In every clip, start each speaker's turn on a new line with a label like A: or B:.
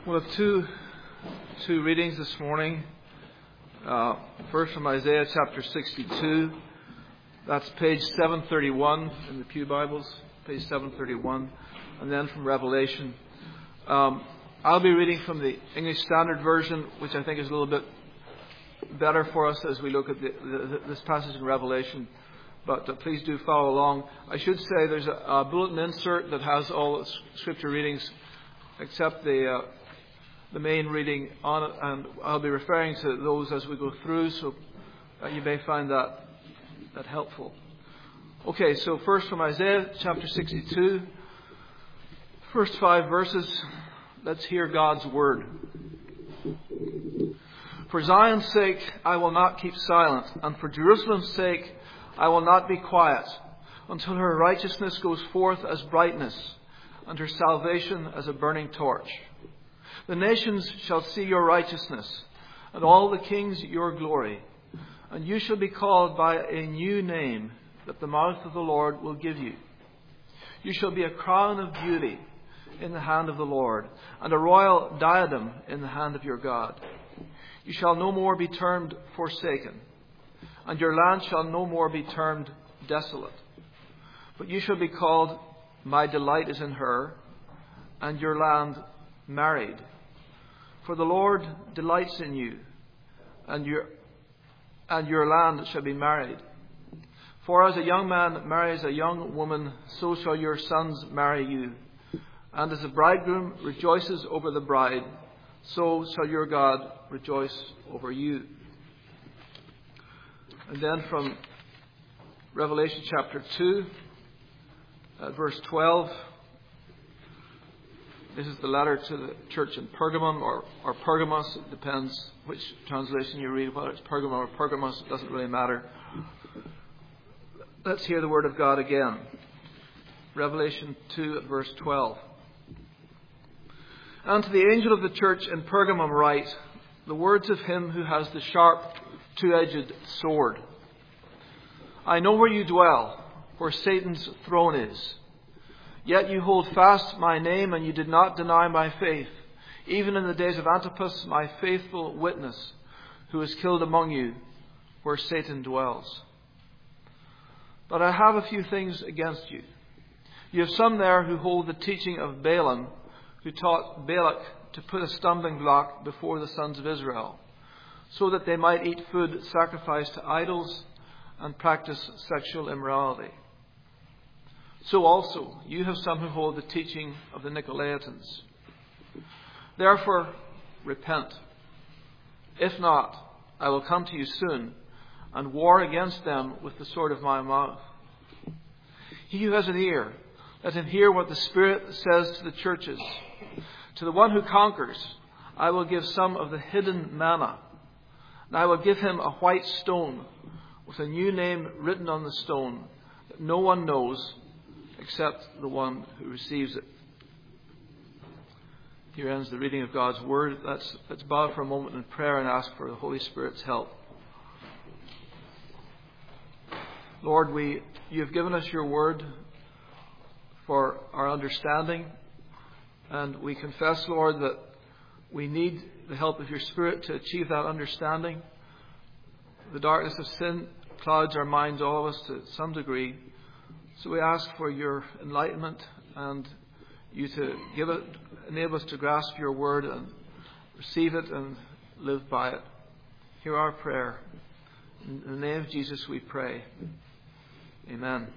A: We'll have two readings this morning. First from Isaiah chapter 62. That's page 731 in the Pew Bibles, page 731. And then from Revelation. I'll be reading from the English Standard Version, which I think is a little bit better for us as we look at this passage in Revelation. But please do follow along. I should say there's a bulletin insert that has all the scripture readings except the main reading on it, and I'll be referring to those as we go through, so you may find that helpful. Okay, so first from Isaiah chapter 62, first 5 verses. Let's hear God's word. For Zion's sake I will not keep silent, and for Jerusalem's sake I will not be quiet, until her righteousness goes forth as brightness, and her salvation as a burning torch. The nations shall see your righteousness, and all the kings your glory. And you shall be called by a new name that the mouth of the Lord will give you. You shall be a crown of beauty in the hand of the Lord, and a royal diadem in the hand of your God. You shall no more be termed forsaken, and your land shall no more be termed desolate. But you shall be called, my delight is in her, and your land married. For the Lord delights in you, and your land shall be married. For as a young man marries a young woman, so shall your sons marry you. And as a bridegroom rejoices over the bride, so shall your God rejoice over you. And then from Revelation chapter 2, verse 12. This is the letter to the church in Pergamum or Pergamos. It depends which translation you read, whether it's Pergamum or Pergamos. It doesn't really matter. Let's hear the word of God again. Revelation 2 at verse 12. And to the angel of the church in Pergamum write the words of him who has the sharp two-edged sword. I know where you dwell, where Satan's throne is. Yet you hold fast my name, and you did not deny my faith, even in the days of Antipas, my faithful witness, who was killed among you, where Satan dwells. But I have a few things against you. You have some there who hold the teaching of Balaam, who taught Balak to put a stumbling block before the sons of Israel, so that they might eat food sacrificed to idols and practice sexual immorality. So also, you have some who hold the teaching of the Nicolaitans. Therefore, repent. If not, I will come to you soon and war against them with the sword of my mouth. He who has an ear, let him hear what the Spirit says to the churches. To the one who conquers, I will give some of the hidden manna, and I will give him a white stone with a new name written on the stone that no one knows except the one who receives it. Here ends the reading of God's word. Let's bow for a moment in prayer and ask for the Holy Spirit's help. Lord, you have given us your word for our understanding, and we confess, Lord, that we need the help of your Spirit to achieve that understanding. The darkness of sin clouds our minds, all of us, to some degree. So we ask for your enlightenment and you to enable us to grasp your word and receive it and live by it. Hear our prayer. In the name of Jesus we pray. Amen.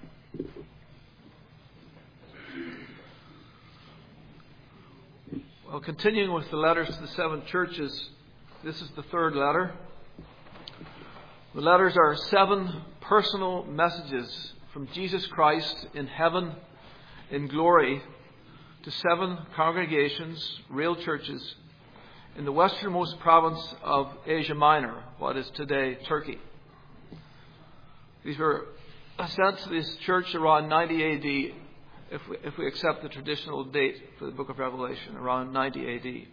A: Well, continuing with the letters to the 7 churches, this is the 3rd letter. The letters are 7 personal messages from Jesus Christ in heaven, in glory, to 7 congregations, real churches, in the westernmost province of Asia Minor, what is today Turkey. These were sent to this church around 90 A.D., if we accept the traditional date for the book of Revelation, around 90 A.D.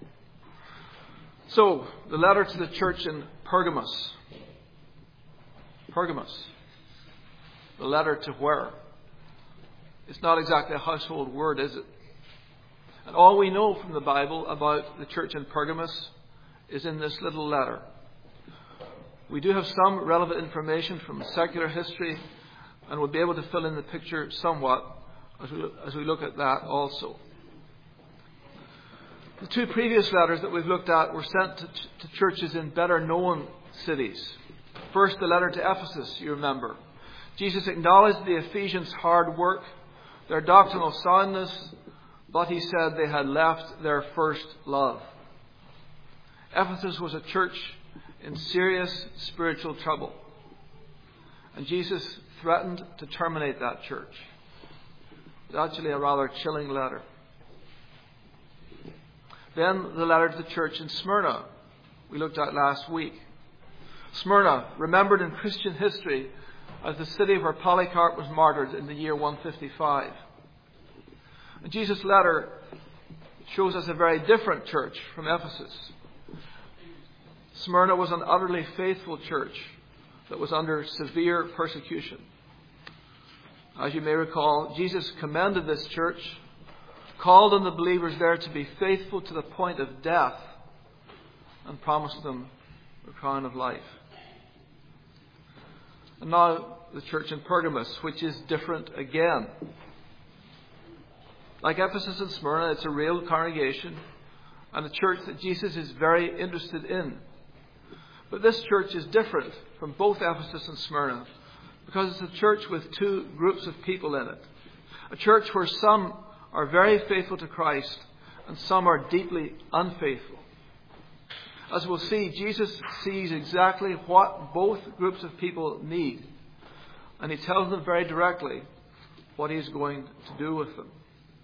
A: So, the letter to the church in Pergamos. Pergamos. The letter to where? It's not exactly a household word, is it? And all we know from the Bible about the church in Pergamos is in this little letter. We do have some relevant information from secular history, and we'll be able to fill in the picture somewhat as we look at that also. The two previous letters that we've looked at were sent to churches in better known cities. First, the letter to Ephesus, you remember. Jesus acknowledged the Ephesians' hard work, their doctrinal soundness, but he said they had left their first love. Ephesus was a church in serious spiritual trouble, and Jesus threatened to terminate that church. It's actually a rather chilling letter. Then the letter to the church in Smyrna, we looked at last week. Smyrna, remembered in Christian history as the city where Polycarp was martyred in the year 155. And Jesus' letter shows us a very different church from Ephesus. Smyrna was an utterly faithful church that was under severe persecution. As you may recall, Jesus commended this church, called on the believers there to be faithful to the point of death, and promised them the crown of life. And now the church in Pergamos, which is different again. Like Ephesus and Smyrna, it's a real congregation and a church that Jesus is very interested in. But this church is different from both Ephesus and Smyrna because it's a church with two groups of people in it. A church where some are very faithful to Christ and some are deeply unfaithful. As we'll see, Jesus sees exactly what both groups of people need, and he tells them very directly what he's going to do with them.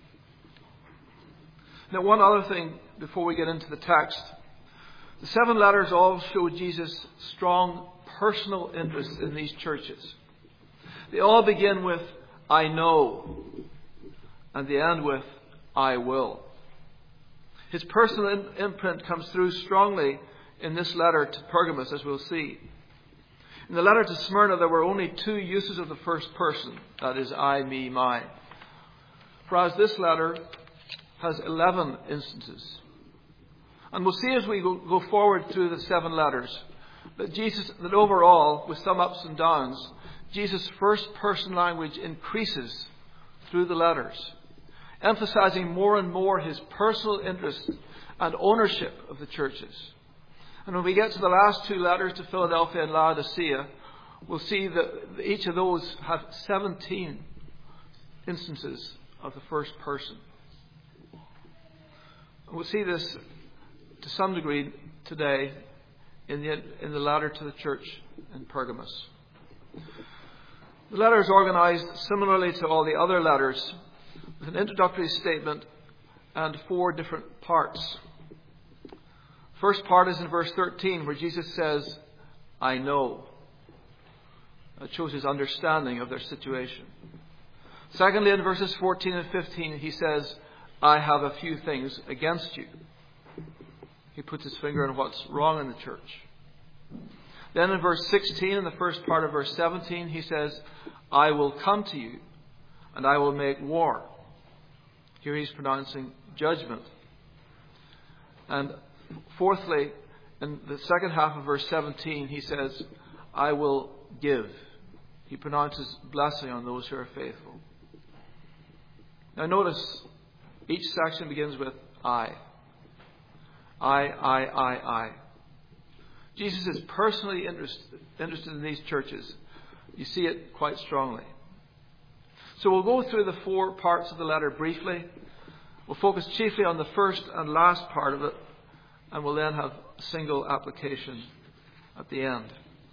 A: Now, one other thing before we get into the text. The 7 letters all show Jesus' strong personal interest in these churches. They all begin with, I know, and they end with, I will. His personal imprint comes through strongly in this letter to Pergamos, as we'll see. In the letter to Smyrna, there were only 2 uses of the first person, that is, I, me, mine. Whereas this letter has 11 instances. And we'll see as we go forward through the 7 letters that overall, with some ups and downs, Jesus' first person language increases through the letters, emphasizing more and more his personal interest and ownership of the churches. And when we get to the last 2 letters to Philadelphia and Laodicea, we'll see that each of those have 17 instances of the first person. And we'll see this to some degree today in the letter to the church in Pergamos. The letter is organized similarly to all the other letters, with an introductory statement and 4 different parts. First part is in verse 13, where Jesus says, I know. That shows his understanding of their situation. Secondly, in verses 14 and 15, he says, I have a few things against you. He puts his finger on what's wrong in the church. Then in verse 16, in the first part of verse 17, he says, I will come to you, and I will make war. Here he's pronouncing judgment. And fourthly, in the second half of verse 17, he says, I will give. He pronounces blessing on those who are faithful. Now notice, each section begins with I. I. Jesus is personally interested in these churches. You see it quite strongly. So we'll go through the 4 parts of the letter briefly. We'll focus chiefly on the first and last part of it, and we'll then have a single application at the end.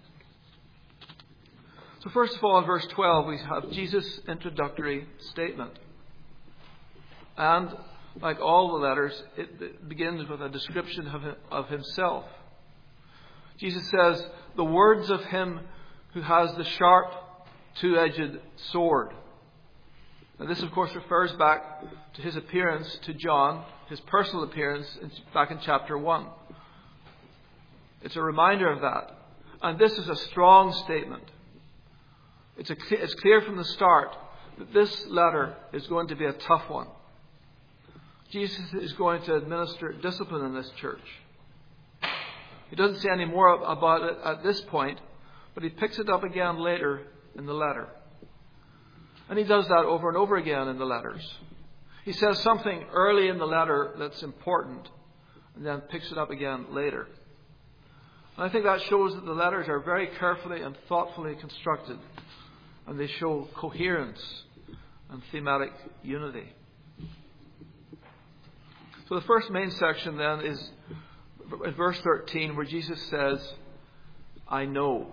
A: So first of all, in verse 12, we have Jesus' introductory statement. And like all the letters, it begins with a description of himself. Jesus says, the words of him who has the sharp, 2-edged sword. Now this, of course, refers back to his appearance to John, his personal appearance back in chapter 1. It's a reminder of that. And this is a strong statement. It's clear from the start that this letter is going to be a tough one. Jesus is going to administer discipline in this church. He doesn't say any more about it at this point, but he picks it up again later in the letter. And he does that over and over again in the letters. He says something early in the letter that's important, and then picks it up again later. And I think that shows that the letters are very carefully and thoughtfully constructed, and they show coherence and thematic unity. So the first main section then is in verse 13, where Jesus says, I know.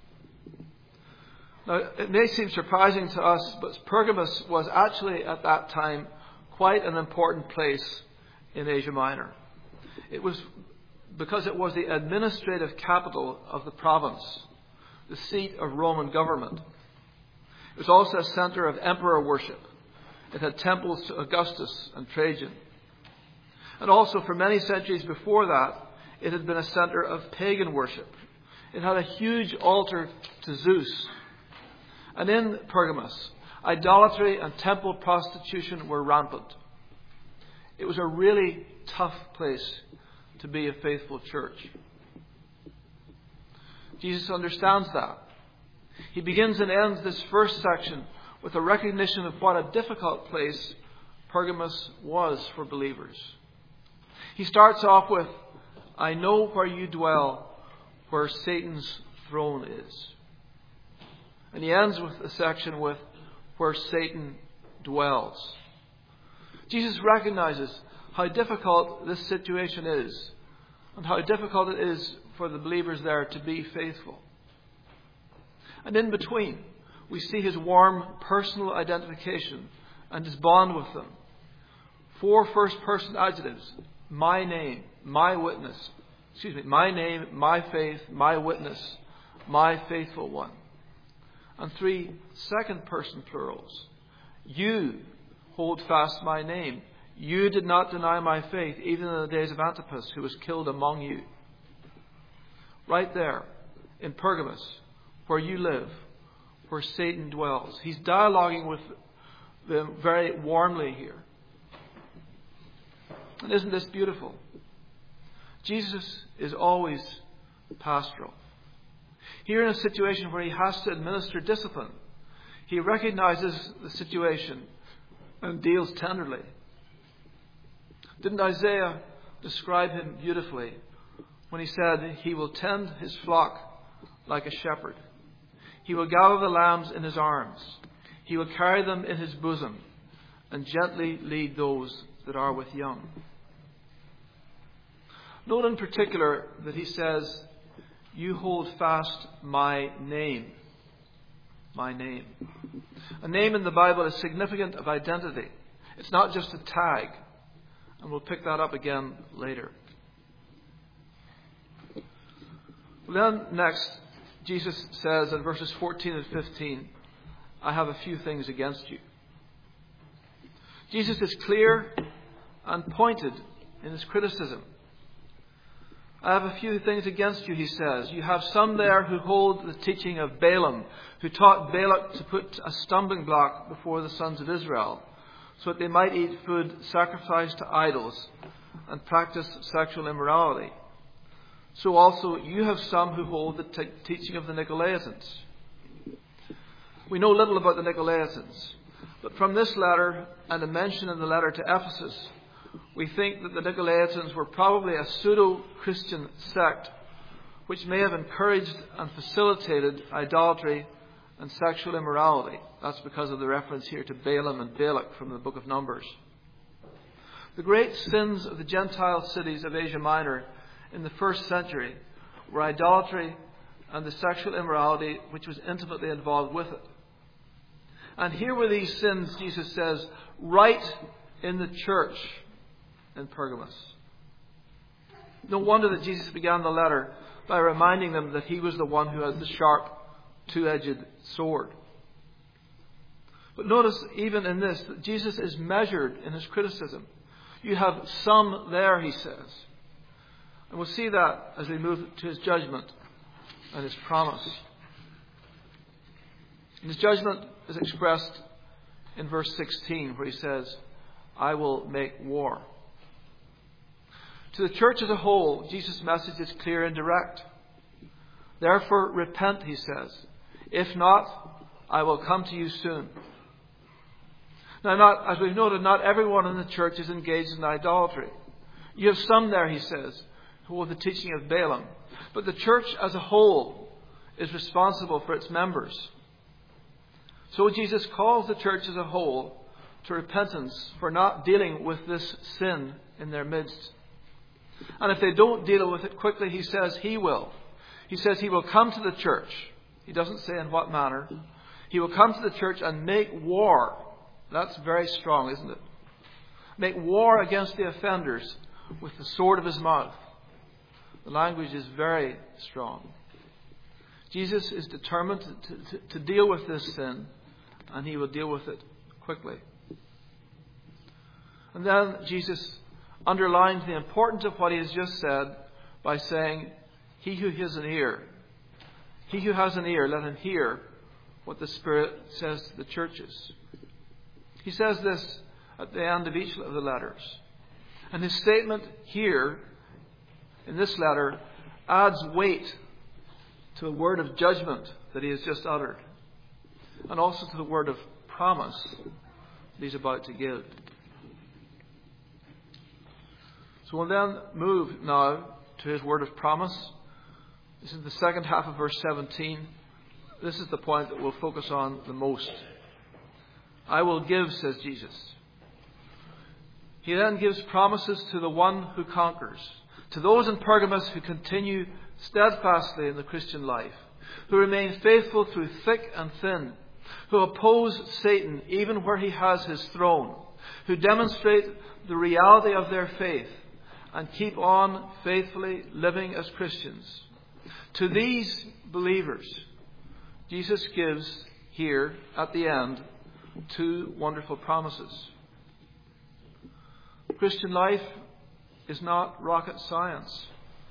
A: Now, it may seem surprising to us, but Pergamos was actually at that time quite an important place in Asia Minor. It was because it was the administrative capital of the province, the seat of Roman government. It was also a center of emperor worship. It had temples to Augustus and Trajan. And also, for many centuries before that, it had been a center of pagan worship. It had a huge altar to Zeus. And in Pergamos, idolatry and temple prostitution were rampant. It was a really tough place to be a faithful church. Jesus understands that. He begins and ends this first section with a recognition of what a difficult place Pergamos was for believers. He starts off with, I know where you dwell, where Satan's throne is. And he ends with a section with, where Satan dwells. Jesus recognizes how difficult this situation is, and how difficult it is for the believers there to be faithful. And in between, we see his warm personal identification and his bond with them. 4 first-person adjectives. My name, my witness. My name, my faith, my witness, my faithful one. And 3 second-person plurals. You hold fast my name. You did not deny my faith, even in the days of Antipas, who was killed among you. Right there, in Pergamos, where you live, where Satan dwells. He's dialoguing with them very warmly here. And isn't this beautiful? Jesus is always pastoral. Here in a situation where he has to administer discipline, he recognizes the situation and deals tenderly. Didn't Isaiah describe him beautifully when he said, he will tend his flock like a shepherd. He will gather the lambs in his arms. He will carry them in his bosom and gently lead those that are with young. Note in particular that he says, you hold fast my name. My name. A name in the Bible is significant of identity. It's not just a tag. And we'll pick that up again later. Then next, Jesus says in verses 14 and 15, I have a few things against you. Jesus is clear and pointed in his criticism. I have a few things against you, he says. You have some there who hold the teaching of Balaam, who taught Balak to put a stumbling block before the sons of Israel, so that they might eat food sacrificed to idols and practice sexual immorality. So also you have some who hold the teaching of the Nicolaitans. We know little about the Nicolaitans, but from this letter and a mention in the letter to Ephesus, we think that the Nicolaitans were probably a pseudo-Christian sect which may have encouraged and facilitated idolatry and sexual immorality. That's because of the reference here to Balaam and Balak from the book of Numbers. The great sins of the Gentile cities of Asia Minor in the first century were idolatry and the sexual immorality which was intimately involved with it. And here were these sins, Jesus says, right in the church in Pergamos. No wonder that Jesus began the letter by reminding them that he was the one who had the sharp, two-edged sword. But notice even in this that Jesus is measured in his criticism. You have some there, he says. And we'll see that as we move to his judgment and his promise. And his judgment is expressed in verse 16, where he says, I will make war. To the church as a whole, Jesus' message is clear and direct. Therefore, repent, he says. If not, I will come to you soon. Now, as we've noted, not everyone in the church is engaged in idolatry. You have some there, he says, who hold the teaching of Balaam. But the church as a whole is responsible for its members. So Jesus calls the church as a whole to repentance for not dealing with this sin in their midst. And if they don't deal with it quickly, he says he will. He says he will come to the church. He doesn't say in what manner. He will come to the church and make war. That's very strong, isn't it? Make war against the offenders with the sword of his mouth. The language is very strong. Jesus is determined to deal with this sin, and he will deal with it quickly. And then Jesus underlines the importance of what he has just said by saying, he who has an ear, let him hear what the Spirit says to the churches. He says this at the end of each of the letters. And his statement here, in this letter, adds weight to the word of judgment that he has just uttered, and also to the word of promise that he's about to give. So we'll then move now to his word of promise. This is the second half of verse 17. This is the point that we'll focus on the most. I will give, says Jesus. He then gives promises to the one who conquers, to those in Pergamos who continue steadfastly in the Christian life, who remain faithful through thick and thin, who oppose Satan even where he has his throne, who demonstrate the reality of their faith and keep on faithfully living as Christians. To these believers, Jesus gives here at the end two wonderful promises. Christian life is not rocket science.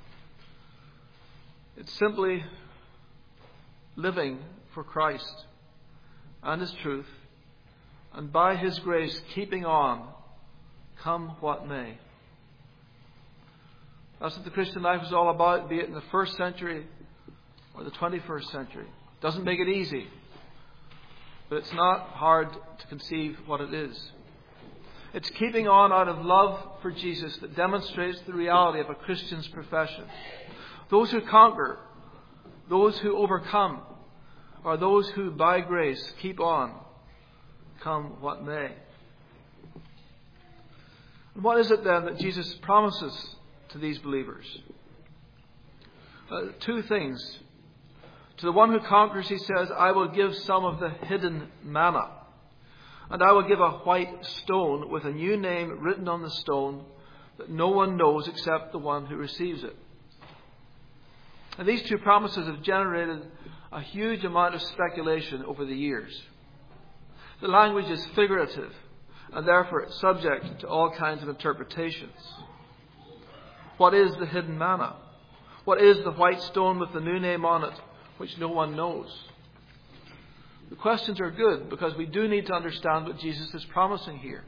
A: It's simply living for Christ and his truth, and by his grace keeping on, come what may. That's what the Christian life is all about, be it in the first century or the 21st century. It doesn't make it easy, but it's not hard to conceive what it is. It's keeping on out of love for Jesus that demonstrates the reality of a Christian's profession. Those who conquer, those who overcome, are those who by grace keep on, come what may. And what is it then that Jesus promises to these believers? Two things. To the one who conquers, he says, I will give some of the hidden manna. And I will give a white stone with a new name written on the stone that no one knows except the one who receives it. And these two promises have generated a huge amount of speculation over the years. The language is figurative and therefore subject to all kinds of interpretations. What is the hidden manna? What is the white stone with the new name on it, which no one knows? The questions are good because we do need to understand what Jesus is promising here.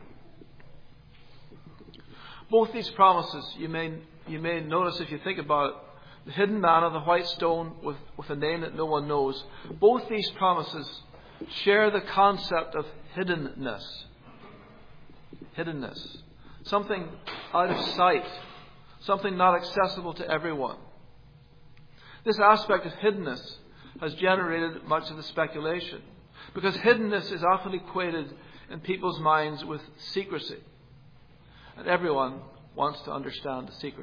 A: Both these promises, you may notice if you think about it, the hidden manna, the white stone with a name that no one knows, both these promises share the concept of hiddenness. Hiddenness. Something out of sight. Something not accessible to everyone. This aspect of hiddenness has generated much of the speculation, because hiddenness is often equated in people's minds with secrecy, and everyone wants to understand the secret.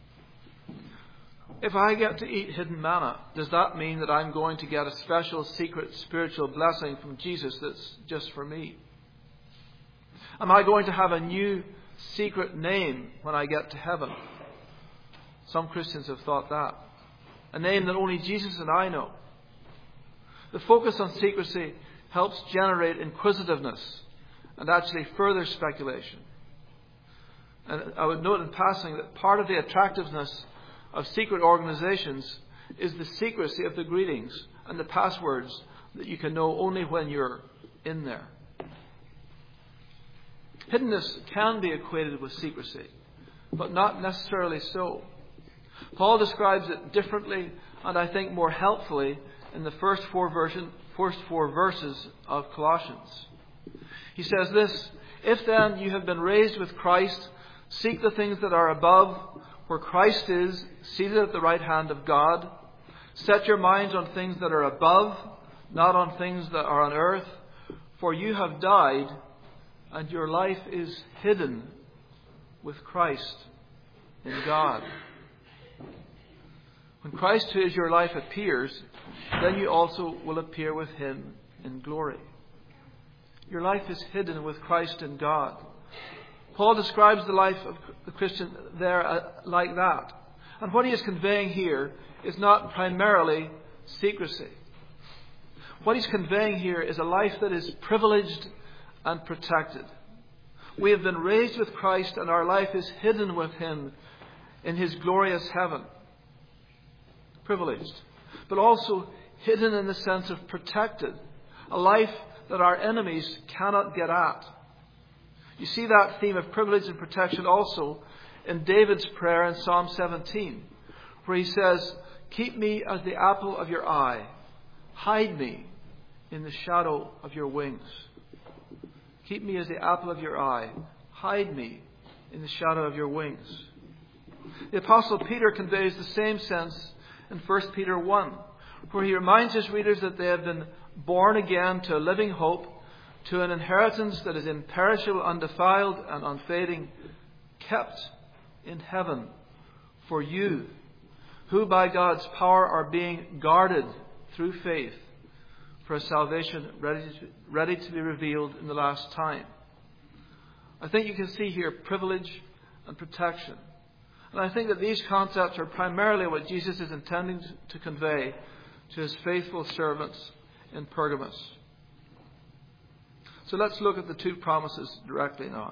A: If I get to eat hidden manna, does that mean that I'm going to get a special secret spiritual blessing from Jesus that's just for me? Am I going to have a new secret name when I get to heaven? Some Christians have thought that. A name that only Jesus and I know. The focus on secrecy helps generate inquisitiveness and actually further speculation. And I would note in passing that part of the attractiveness of secret organizations is the secrecy of the greetings and the passwords that you can know only when you're in there. Hiddenness can be equated with secrecy, but not necessarily so. Paul describes it differently and I think more helpfully in the first four verses of Colossians. He says this: "If then you have been raised with Christ, seek the things that are above, where Christ is, seated at the right hand of God. Set your minds on things that are above, not on things that are on earth. For you have died, and your life is hidden with Christ in God." When Christ, who is your life, appears, then you also will appear with him in glory. Your life is hidden with Christ in God. Paul describes the life of the Christian there like that. And what he is conveying here is not primarily secrecy. What he's conveying here is a life that is privileged and protected. We have been raised with Christ, and our life is hidden with him in his glorious heaven. Privileged, but also hidden in the sense of protected. A life that our enemies cannot get at. You see that theme of privilege and protection also in David's prayer in Psalm 17, where he says, "Keep me as the apple of your eye. Hide me in the shadow of your wings." Keep me as the apple of your eye. Hide me in the shadow of your wings. The Apostle Peter conveys the same sense in 1 Peter 1, where he reminds his readers that they have been born again to a living hope, to an inheritance that is imperishable, undefiled, and unfading, kept in heaven for you, who by God's power are being guarded through faith for a salvation ready to be revealed in the last time. I think you can see here privilege and protection. And I think that these concepts are primarily what Jesus is intending to convey to his faithful servants in Pergamos. So let's look at the two promises directly now.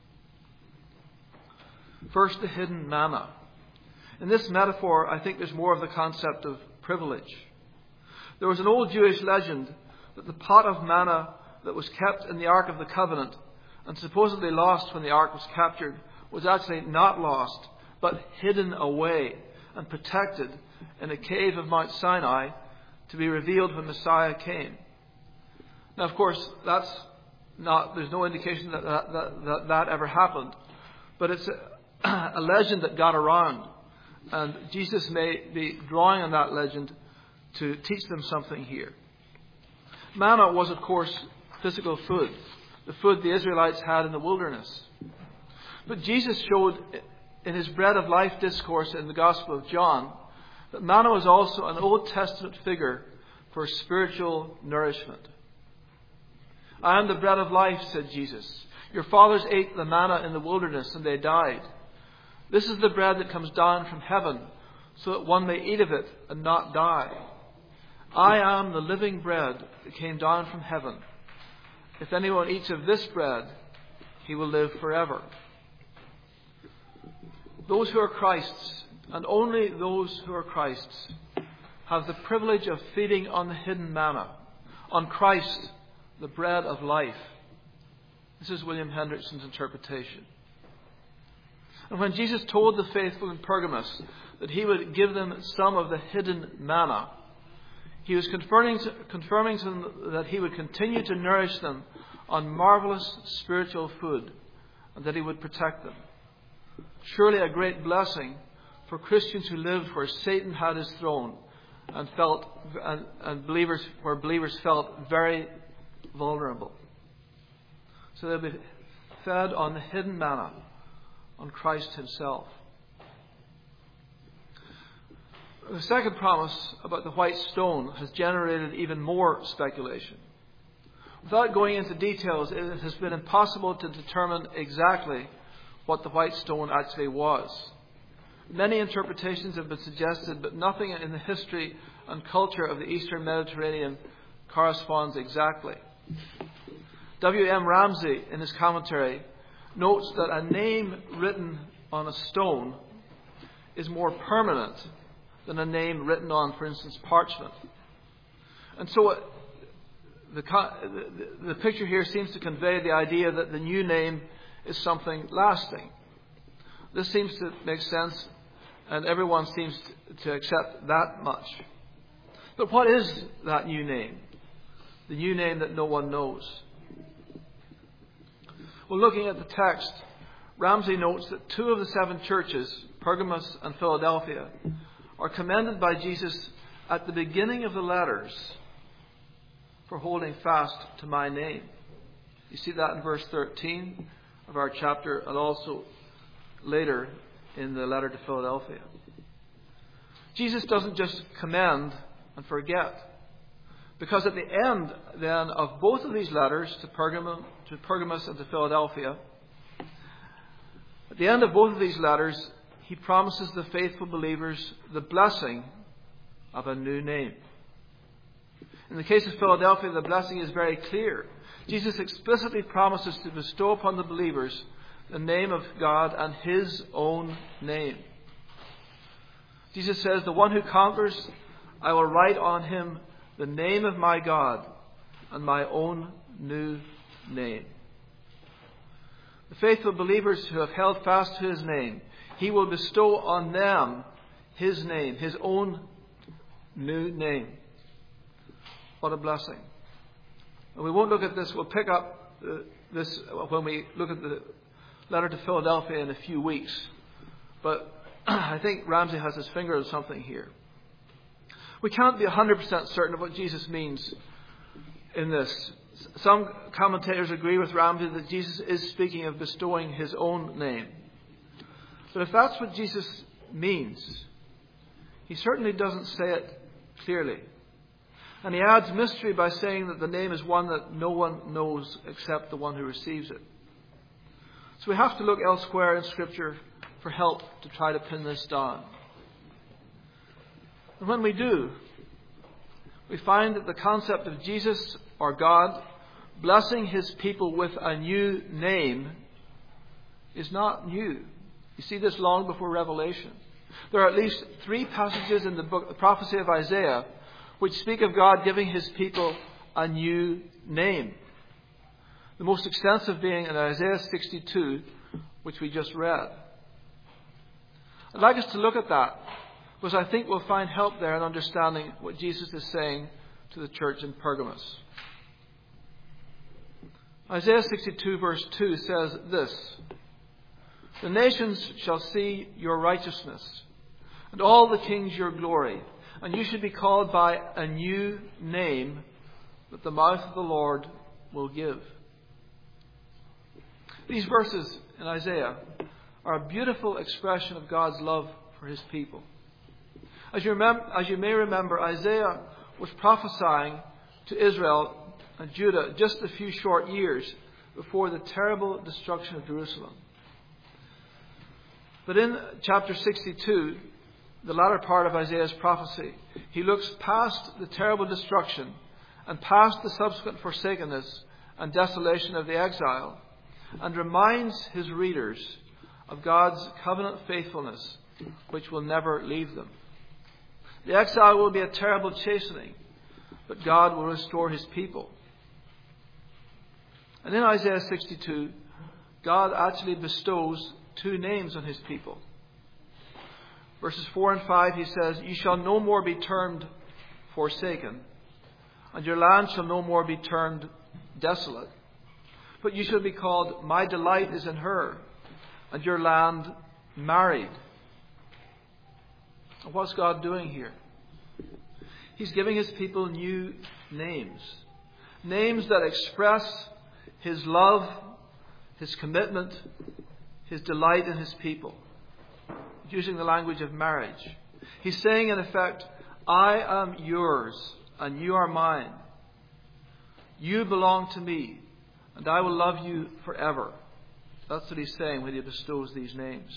A: First, the hidden manna. In this metaphor, I think there's more of the concept of privilege. There was an old Jewish legend that the pot of manna that was kept in the Ark of the Covenant and supposedly lost when the Ark was captured was actually not lost, but hidden away and protected in a cave of Mount Sinai to be revealed when Messiah came. Now, of course, there's no indication that ever happened, but it's a legend that got around, and Jesus may be drawing on that legend to teach them something here. Manna was, of course, physical food, the food the Israelites had in the wilderness. But Jesus showed in his bread of life discourse in the Gospel of John that manna was also an Old Testament figure for spiritual nourishment. "I am the bread of life," said Jesus. "Your fathers ate the manna in the wilderness and they died. This is the bread that comes down from heaven, so that one may eat of it and not die. I am the living bread that came down from heaven. If anyone eats of this bread, he will live forever." Those who are Christ's, and only those who are Christ's, have the privilege of feeding on the hidden manna, on Christ, the bread of life. This is William Hendrickson's interpretation. And when Jesus told the faithful in Pergamos that he would give them some of the hidden manna, he was confirming to them that he would continue to nourish them on marvelous spiritual food, and that he would protect them. Surely a great blessing for Christians who lived where Satan had his throne and believers felt very vulnerable. So they'll be fed on the hidden manna, on Christ himself. The second promise about the white stone has generated even more speculation. Without going into details, it has been impossible to determine exactly what the white stone actually was. Many interpretations have been suggested, but nothing in the history and culture of the Eastern Mediterranean corresponds exactly. W.M. Ramsay, in his commentary, notes that a name written on a stone is more permanent than a name written on, for instance, parchment. And so the picture here seems to convey the idea that the new name is something lasting. This seems to make sense, and everyone seems to accept that much. But what is that new name? The new name that no one knows. Well, looking at the text, Ramsay notes that 2 of the 7 churches, Pergamos and Philadelphia, are commended by Jesus at the beginning of the letters for holding fast to my name. You see that in verse 13 of our chapter, and also later in the letter to Philadelphia. Jesus doesn't just commend and forget, because at the end then of both of these letters to Pergamos and to Philadelphia, at the end of both of these letters, he promises the faithful believers the blessing of a new name. In the case of Philadelphia, the blessing is very clear. Jesus explicitly promises to bestow upon the believers the name of God and His own name. Jesus says, "The one who conquers, I will write on him the name of my God and my own new name." The faithful believers who have held fast to His name, He will bestow on them His name, His own new name. What a blessing. And we won't look at this. We'll pick up this when we look at the letter to Philadelphia in a few weeks. But I think Ramsay has his finger on something here. We can't be 100% certain of what Jesus means in this. Some commentators agree with Ramsay that Jesus is speaking of bestowing His own name. But if that's what Jesus means, He certainly doesn't say it clearly. And He adds mystery by saying that the name is one that no one knows except the one who receives it. So we have to look elsewhere in Scripture for help to try to pin this down. And when we do, we find that the concept of Jesus or God blessing His people with a new name is not new. You see this long before Revelation. There are at least 3 passages in the book, the prophecy of Isaiah, which speak of God giving His people a new name. The most extensive being in Isaiah 62, which we just read. I'd like us to look at that, because I think we'll find help there in understanding what Jesus is saying to the church in Pergamos. Isaiah 62 verse 2 says this: "The nations shall see your righteousness, and all the kings your glory, and you should be called by a new name that the mouth of the Lord will give." These verses in Isaiah are a beautiful expression of God's love for His people. As you may remember, Isaiah was prophesying to Israel and Judah just a few short years before the terrible destruction of Jerusalem. But in chapter 62, the latter part of Isaiah's prophecy, he looks past the terrible destruction and past the subsequent forsakenness and desolation of the exile, and reminds his readers of God's covenant faithfulness, which will never leave them. The exile will be a terrible chastening, but God will restore His people. And in Isaiah 62, God actually bestows 2 names on His people. Verses 4 and 5, He says, "You shall no more be termed forsaken, and your land shall no more be termed desolate. But you shall be called, my delight is in her, and your land married." And what's God doing here? He's giving His people new names. Names that express His love, His commitment, His delight in His people. Using the language of marriage. He's saying in effect, I am yours and you are mine. You belong to me and I will love you forever. That's what He's saying when He bestows these names.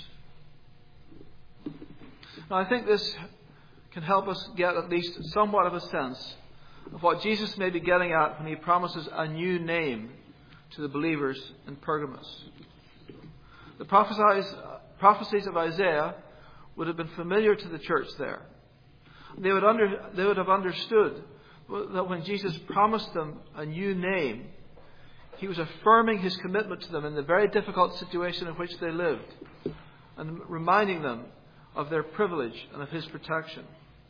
A: Now I think this can help us get at least somewhat of a sense of what Jesus may be getting at when He promises a new name to the believers in Pergamos. The prophecies of Isaiah would have been familiar to the church there. They would have understood that when Jesus promised them a new name, He was affirming his commitment to them in the very difficult situation in which they lived, and reminding them of their privilege and of his protection.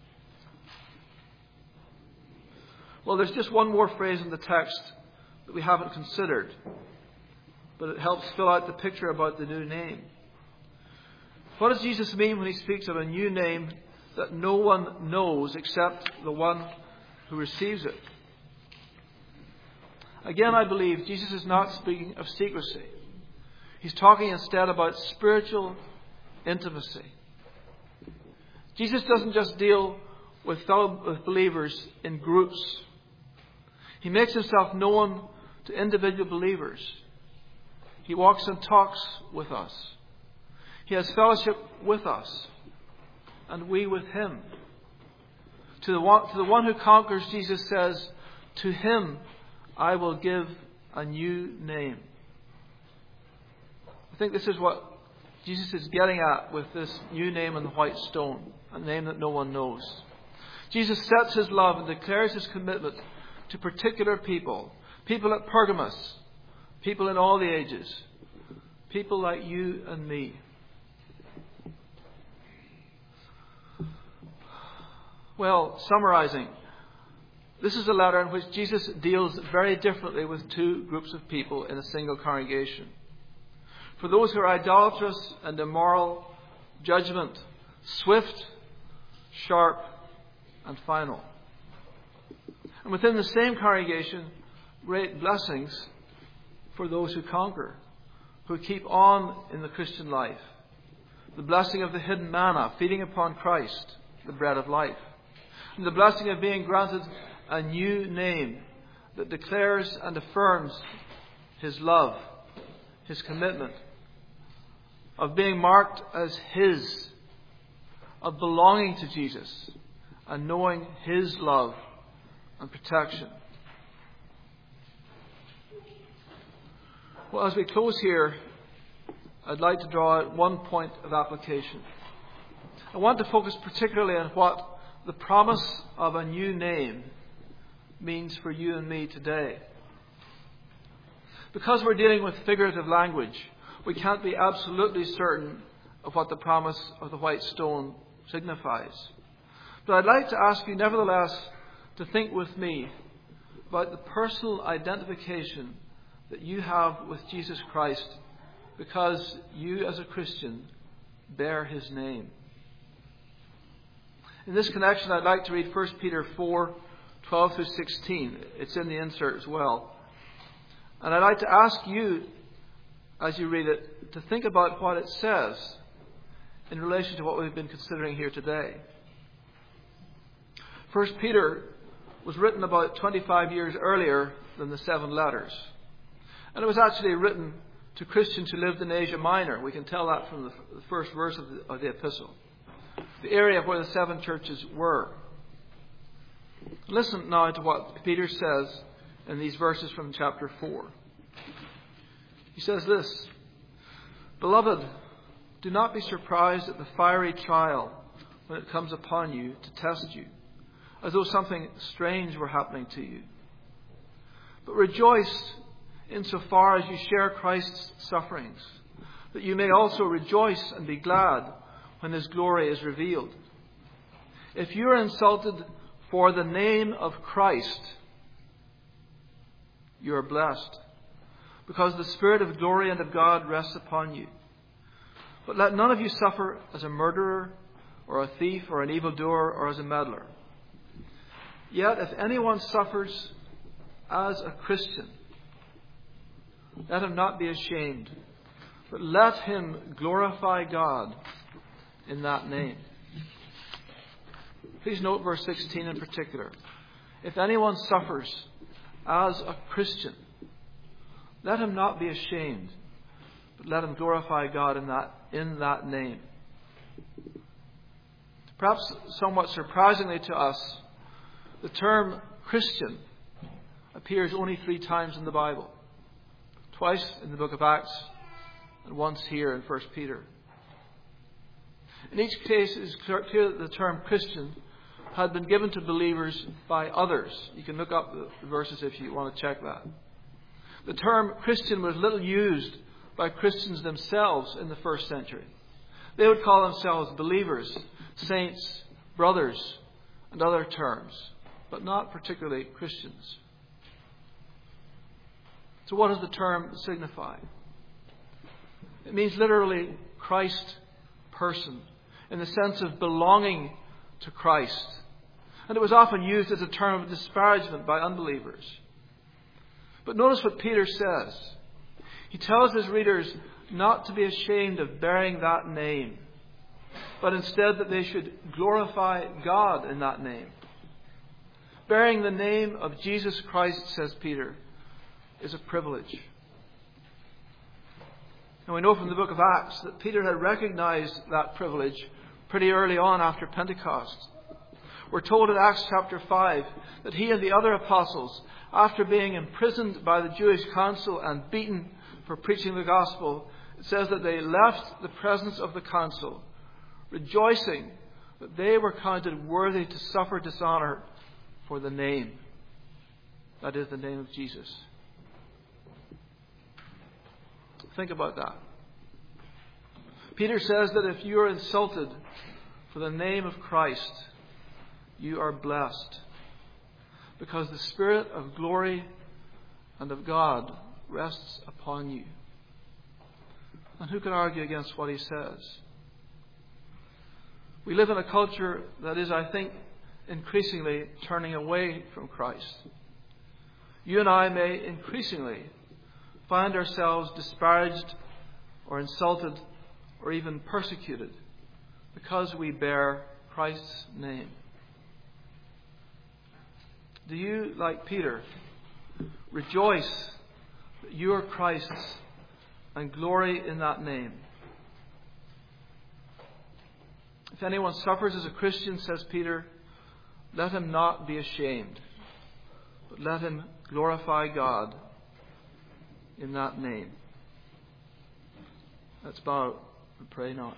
A: Well, there's just one more phrase in the text that we haven't considered, but it helps fill out the picture about the new name. What does Jesus mean when he speaks of a new name that no one knows except the one who receives it? Again, I believe Jesus is not speaking of secrecy. He's talking instead about spiritual intimacy. Jesus doesn't just deal with believers in groups. He makes himself known to individual believers. He walks and talks with us. He has fellowship with us, and we with him. To the one who conquers, Jesus says, to him I will give a new name. I think this is what Jesus is getting at with this new name on the white stone, a name that no one knows. Jesus sets his love and declares his commitment to particular people. People at Pergamos, people in all the ages, people like you and me. Well, summarizing, this is a letter in which Jesus deals very differently with two groups of people in a single congregation. For those who are idolatrous and immoral, judgment, swift, sharp, and final. And within the same congregation, great blessings for those who conquer, who keep on in the Christian life. The blessing of the hidden manna, feeding upon Christ, the bread of life. And the blessing of being granted a new name that declares and affirms his love, his commitment, of being marked as his, of belonging to Jesus and knowing his love and protection. Well, as we close here, I'd like to draw out one point of application. I want to focus particularly on what the promise of a new name means for you and me today. Because we're dealing with figurative language, we can't be absolutely certain of what the promise of the white stone signifies. But I'd like to ask you, nevertheless, to think with me about the personal identification that you have with Jesus Christ because you, as a Christian, bear his name. In this connection, I'd like to read 1 Peter 4:12 through 16. It's in the insert as well. And I'd like to ask you, as you read it, to think about what it says in relation to what we've been considering here today. 1 Peter was written about 25 years earlier than the 7 letters. And it was actually written to Christians who lived in Asia Minor. We can tell that from the first verse of the epistle. The area where the 7 churches were. Listen now to what Peter says in these verses from chapter 4. He says this: Beloved, do not be surprised at the fiery trial when it comes upon you to test you, as though something strange were happening to you. But rejoice insofar as you share Christ's sufferings, that you may also rejoice and be glad when his glory is revealed. If you are insulted for the name of Christ, you are blessed, because the Spirit of glory and of God rests upon you. But let none of you suffer as a murderer, or a thief, or an evildoer, or as a meddler. Yet if anyone suffers as a Christian, let him not be ashamed, but let him glorify God in that name. Please note verse 16 in particular. If anyone suffers as a Christian, let him not be ashamed, but let him glorify God in that name. Perhaps somewhat surprisingly to us, the term Christian appears only 3 times in the Bible. Twice in the book of Acts and once here in 1 Peter. In each case, it is clear that the term Christian had been given to believers by others. You can look up the verses if you want to check that. The term Christian was little used by Christians themselves in the first century. They would call themselves believers, saints, brothers, and other terms, but not particularly Christians. So what does the term signify? It means literally Christ person, in the sense of belonging to Christ. And it was often used as a term of disparagement by unbelievers. But notice what Peter says. He tells his readers not to be ashamed of bearing that name, but instead that they should glorify God in that name. Bearing the name of Jesus Christ, says Peter, is a privilege. And we know from the book of Acts that Peter had recognized that privilege pretty early on after Pentecost. We're told in Acts chapter 5 that he and the other apostles, after being imprisoned by the Jewish council and beaten for preaching the gospel, it says that they left the presence of the council, rejoicing that they were counted worthy to suffer dishonor for the name. That is the name of Jesus. Think about that. Peter says that if you are insulted for the name of Christ, you are blessed, because the Spirit of glory and of God rests upon you. And who can argue against what he says? We live in a culture that is, I think, increasingly turning away from Christ. You and I may increasingly find ourselves disparaged or insulted or even persecuted because we bear Christ's name. Do you, like Peter, rejoice that you are Christ's and glory in that name? If anyone suffers as a Christian, says Peter, let him not be ashamed, but let him glorify God in that name. Let's bow and pray now.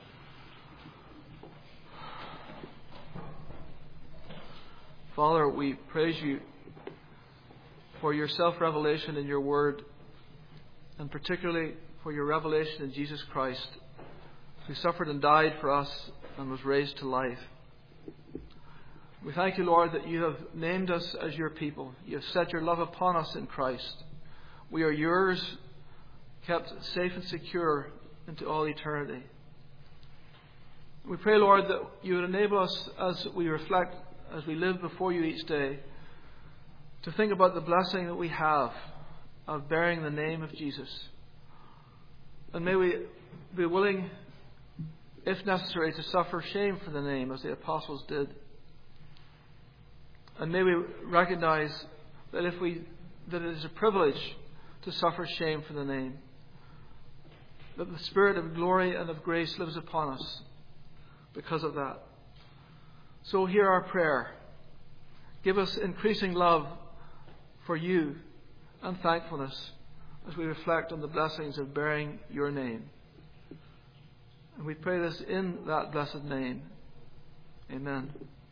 A: Father, we praise you for your self-revelation in your word, and particularly for your revelation in Jesus Christ, who suffered and died for us and was raised to life. We thank you, Lord, that you have named us as your people. You have set your love upon us in Christ. We are yours, kept safe and secure into all eternity. We pray, Lord, that you would enable us as we reflect, as we live before you each day, to think about the blessing that we have of bearing the name of Jesus. And may we be willing, if necessary, to suffer shame for the name, as the apostles did. And may we recognize that that it is a privilege to suffer shame for the name, that the Spirit of glory and of grace lives upon us because of that. So hear our prayer. Give us increasing love for you and thankfulness as we reflect on the blessings of bearing your name. And we pray this in that blessed name. Amen.